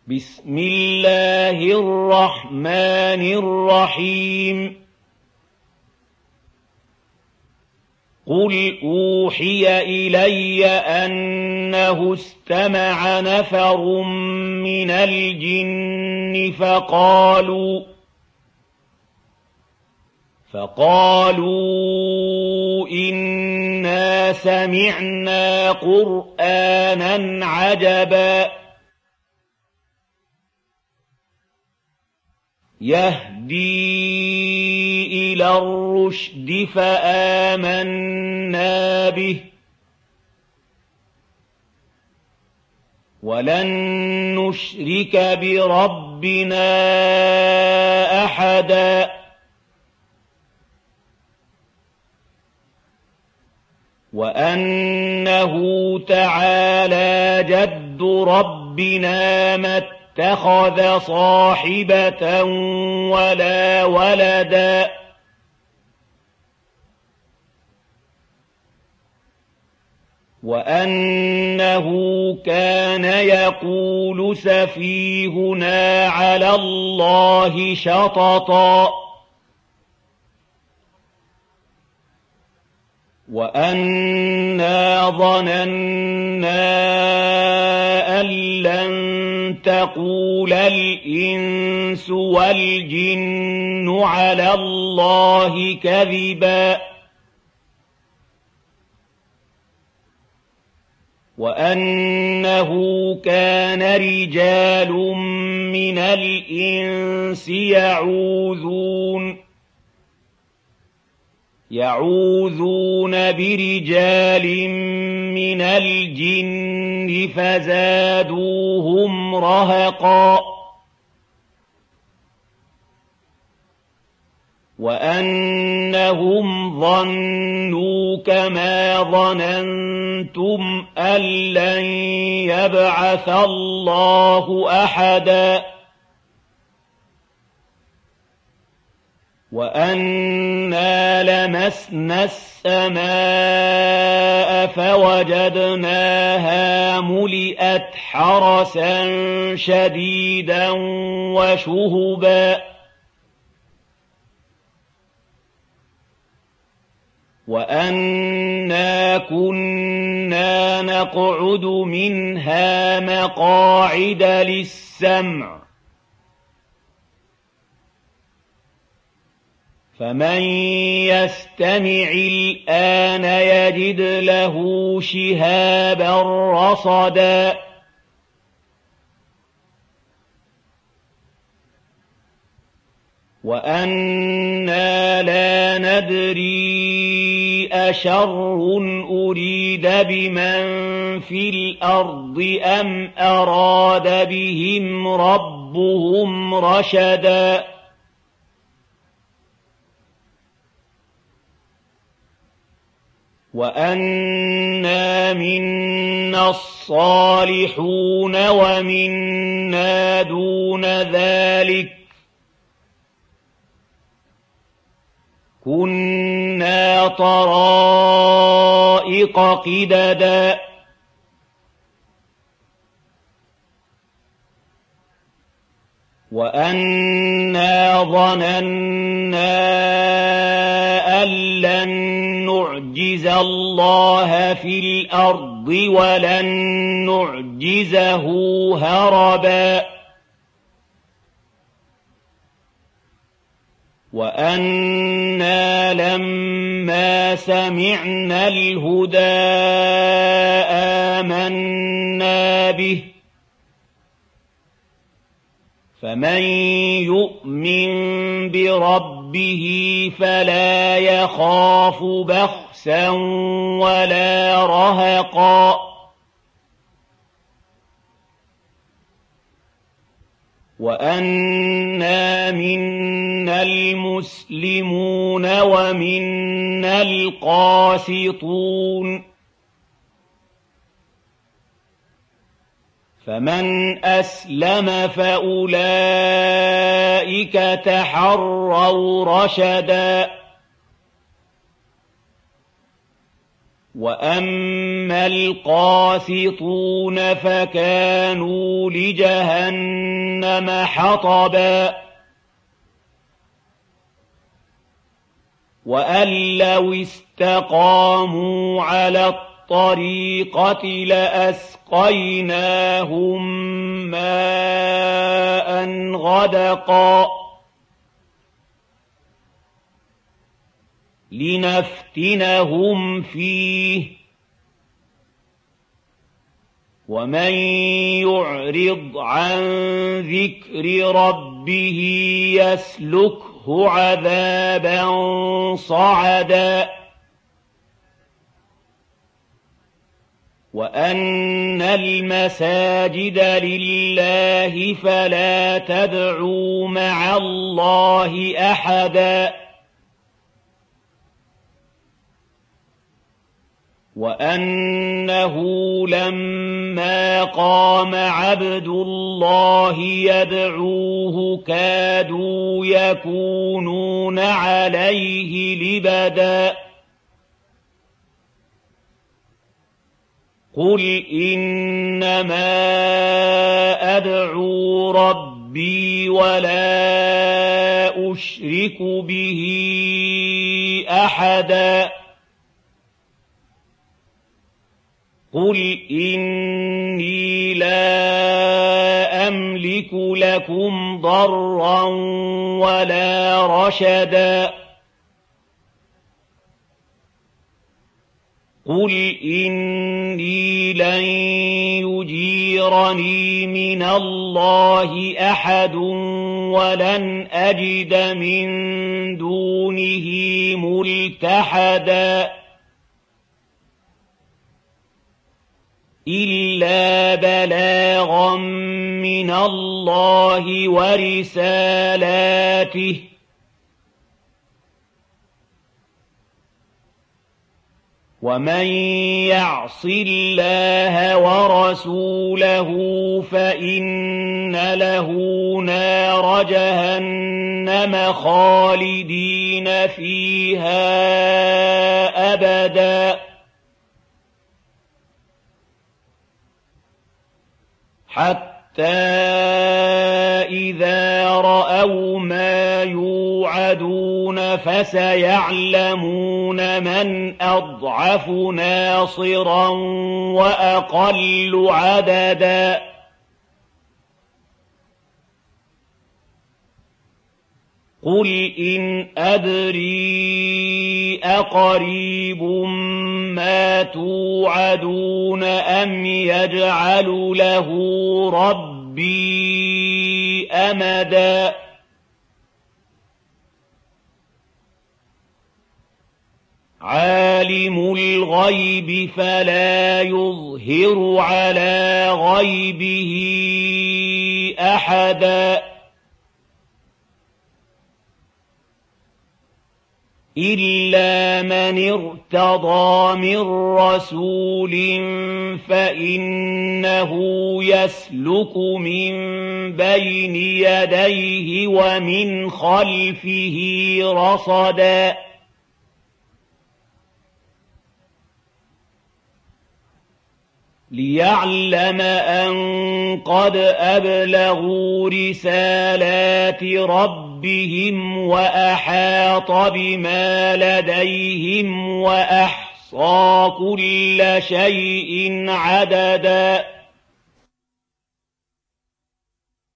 بسم الله الرحمن الرحيم قل أوحي إلي أنه استمع نفر من الجن فقالوا إنا سمعنا قرآنا عجبا يهدي إلى الرشد فآمنا به ولن نشرك بربنا أحدا وأنه تعالى جد ربنا ما اتخذ صاحبة ولا ولدا وأنه كان يقول سفيهنا على الله شططا وأنا ظننا أن لن تقول الإنس والجن على الله كذبا وأنه كان رجال من الإنس يعوذون برجال من الجن فزادوهم رهقا وأنهم ظنوا كما ظننتم أن لن يبعث الله أحدا وأنا لمسنا السماء فوجدناها ملئت حرسا شديدا وشهبا وأنا كنا نقعد منها مقاعد للسمع فمن يستمع الآن يجد له شهابا رصدا وأنا لا ندري أشر أريد بمن في الأرض أم أراد بهم ربهم رشدا وأنا منا الصالحون ومنا دون ذلك كنا طرائق قددا وأنا ظننا أن لن نعجز الله في الأرض ولن نعجزه هربا وأنا لما سمعنا الهدى آمنا به فمن يؤمن بربه فلا يخاف بخسا ولا رهقا وأنا منا المسلمون ومنا القاسطون فمن أسلم فأولئك تحروا رشدا وَأَمَّا الْقَاسِطُونَ فَكَانُوا لِجَهَنَّمَ حَطَبًا وَأَن لَّوْ اسْتَقَامُوا عَلَى الطَّرِيقَةِ لَأَسْقَيْنَاهُم مَّاءً غَدَقًا لِّنَفْتِنَهُمْ فِيهِ وَمَن يُعْرِضْ عَن ذِكْرِ رَبِّهِ يَسْلُكْهُ عَذَابًا صَعَدًا وَأَنَّ الْمَسَاجِدَ لِلَّهِ فَلَا تَدْعُوا مَعَ اللَّهِ أَحَدًا وَأَنَّهُ لَمَّا قَامَ عَبْدُ اللَّهِ يَدْعُوهُ كَادُوا يَكُونُونَ عَلَيْهِ لِبَدًا قُلْ إِنَّمَا أَدْعُو رَبِّي وَلَا أُشْرِكُ بِهِ أَحَدًا قُلْ إِنِّي لَا أَمْلِكُ لَكُمْ ضَرًّا وَلَا رَشَدًا قُلْ إِنِّي لَن يُجِيرَنِي مِنَ اللَّهِ أَحَدٌ وَلَنْ أَجِدَ مِن دُونِهِ مُلْتَحَدًا إِلَّا بَلَاغًا مِّنَ اللَّهِ وَرِسَالَاتِهِ وَمَن يَعْصِ اللَّهَ وَرَسُولَهُ فَإِنَّ لَهُ نَارَ جَهَنَّمَ خَالِدِينَ فِيهَا أَبَدًا حَتَّىٰ إِذَا رَأَوْا مَا يُوعَدُونَ فَسَيَعْلَمُونَ مَنْ أَضْعَفُ نَاصِرًا وَأَقَلُّ عَدَدًا قُلْ إِنْ أَدْرِي أَقَرِيبٌ مَّا تُوعَدُونَ أَمْ يَجْعَلُ لَهُ رَبِّي أَمَدًا عَالِمُ الْغَيْبِ فَلَا يُظْهِرُ عَلَىٰ غَيْبِهِ أَحَدًا إِلَّا مَنِ ارْتَضَىٰ مِن رَّسُولٍ فَإِنَّهُ يَسْلُكُ مِن بَيْنِ يَدَيْهِ وَمِنْ خَلْفِهِ رَصَدًا لِّيَعْلَمَ أَن قَدْ أَبْلَغُوا رِسَالَاتِ رَبِّهِمْ وَأَحَاطَ بِمَا لَدَيْهِمْ وَأَحْصَىٰ كُلَّ شَيْءٍ عَدَدًا